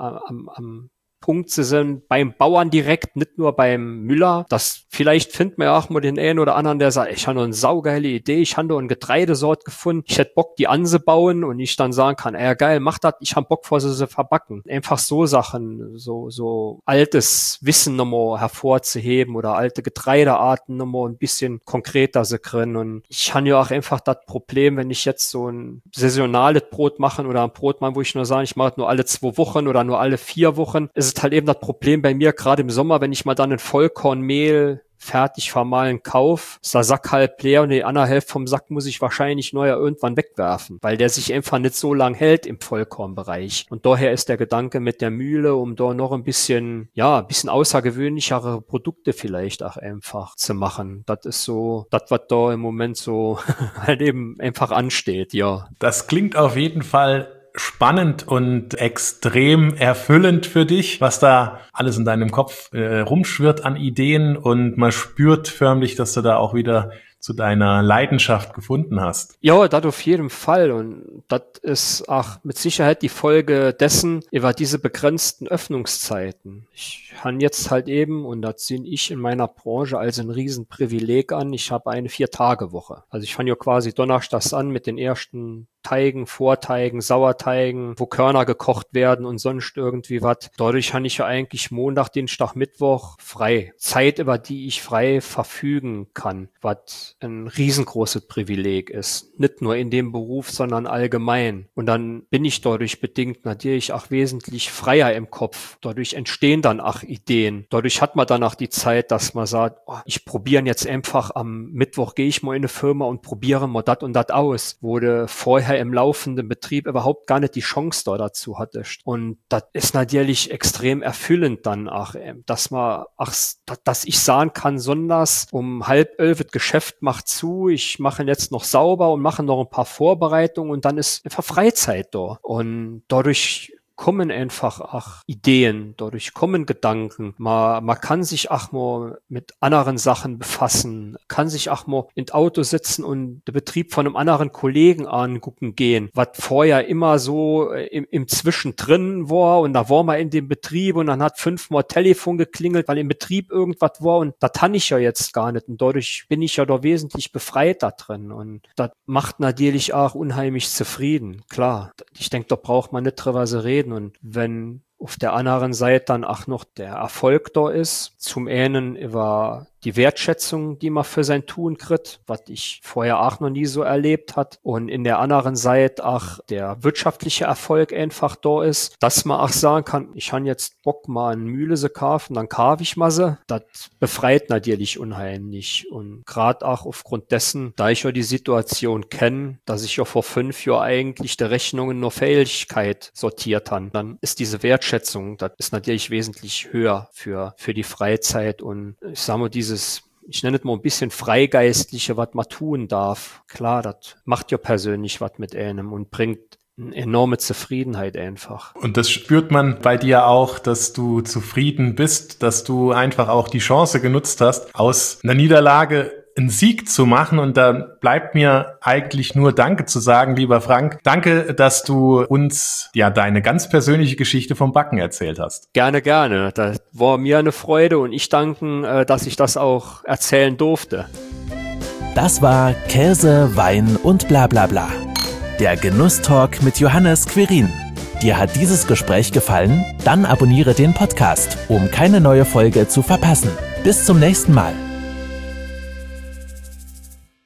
am Punkt zu sein, beim Bauern direkt, nicht nur beim Müller. Das vielleicht findet man ja auch mal den einen oder anderen, der sagt, ich habe noch eine saugeile Idee, ich habe noch eine Getreidesort gefunden, ich hätte Bock, die anzubauen und ich dann sagen kann, ja geil, mach das, ich habe Bock vor sie verbacken. Einfach so Sachen, so altes Wissen nochmal hervorzuheben oder alte Getreidearten nochmal ein bisschen konkreter zu können. Und ich habe ja auch einfach das Problem, wenn ich jetzt so ein saisonales Brot mache oder ein Brot mache, wo ich nur sage, ich mache nur alle 2 Wochen oder nur alle 4 Wochen, ist es halt eben das Problem bei mir, gerade im Sommer, wenn ich mal dann ein Vollkornmehl fertig vermahlen kauf, ist der Sack halb leer und die andere Hälfte vom Sack muss ich wahrscheinlich neuer irgendwann wegwerfen, weil der sich einfach nicht so lang hält im Vollkornbereich. Und daher ist der Gedanke mit der Mühle, um da noch ein bisschen außergewöhnlichere Produkte vielleicht auch einfach zu machen. Das ist so, das, was da im Moment so halt eben einfach ansteht, ja. Das klingt auf jeden Fall spannend und extrem erfüllend für dich, was da alles in deinem Kopf rumschwirrt an Ideen und man spürt förmlich, dass du da auch wieder zu deiner Leidenschaft gefunden hast. Ja, das auf jeden Fall und das ist auch mit Sicherheit die Folge dessen über diese begrenzten Öffnungszeiten. Ich habe jetzt halt eben, und das sehe ich in meiner Branche als ein Riesenprivileg an, ich habe eine 4-Tage-Woche. Also ich fange ja quasi donnerstags an mit den ersten Teigen, Vorteigen, Sauerteigen, wo Körner gekocht werden und sonst irgendwie was. Dadurch habe ich ja eigentlich Montag, Dienstag, Mittwoch frei. Zeit, über die ich frei verfügen kann, was ein riesengroßes Privileg ist. Nicht nur in dem Beruf, sondern allgemein. Und dann bin ich dadurch bedingt natürlich auch wesentlich freier im Kopf. Dadurch entstehen dann auch Ideen. Dadurch hat man dann auch die Zeit, dass man sagt, oh, ich probiere jetzt einfach am Mittwoch gehe ich mal in eine Firma und probiere mal das und das aus, wo du vorher im laufenden Betrieb überhaupt gar nicht die Chance da dazu hattest. Und das ist natürlich extrem erfüllend dann auch, dass ich sagen kann, sonntags um 10:30 das Geschäft macht zu, ich mache jetzt noch sauber und mache noch ein paar Vorbereitungen und dann ist einfach Freizeit da. Und dadurch kommen einfach auch Ideen, dadurch kommen Gedanken. Man kann sich auch mal mit anderen Sachen befassen, kann sich auch mal ins Auto sitzen und den Betrieb von einem anderen Kollegen angucken gehen, was vorher immer so im Zwischendrin war, und da war man in dem Betrieb und dann hat 5-mal Telefon geklingelt, weil im Betrieb irgendwas war, und das kann ich ja jetzt gar nicht, und dadurch bin ich ja da wesentlich befreit da drin, und das macht natürlich auch unheimlich zufrieden, klar. Ich denke, da braucht man nicht drüber zu reden. Und wenn auf der anderen Seite dann auch noch der Erfolg da ist, zum einen über die Wertschätzung, die man für sein Tun kriegt, was ich vorher auch noch nie so erlebt hat, und in der anderen Seite auch der wirtschaftliche Erfolg einfach da ist, dass man auch sagen kann, ich habe jetzt Bock mal eine Mühle zu kaufen, dann kaufe ich mal sie. Das befreit natürlich unheimlich, und gerade auch aufgrund dessen, da ich ja die Situation kenne, dass ich ja vor 5 Jahren eigentlich die Rechnungen nur Fähigkeit sortiert habe, dann ist diese Wertschätzung, das ist natürlich wesentlich höher für die Freizeit, und ich sage mal, ich nenne es mal ein bisschen Freigeistliche, was man tun darf. Klar, das macht ja persönlich was mit einem und bringt eine enorme Zufriedenheit einfach. Und das spürt man bei dir auch, dass du zufrieden bist, dass du einfach auch die Chance genutzt hast, aus einer Niederlage einen Sieg zu machen. Und da bleibt mir eigentlich nur Danke zu sagen, lieber Frank. Danke, dass du uns ja deine ganz persönliche Geschichte vom Backen erzählt hast. Gerne, gerne. Das war mir eine Freude, und ich danke, dass ich das auch erzählen durfte. Das war Käse, Wein und bla bla bla. Der Genusstalk mit Johannes Quirin. Dir hat dieses Gespräch gefallen? Dann abonniere den Podcast, um keine neue Folge zu verpassen. Bis zum nächsten Mal.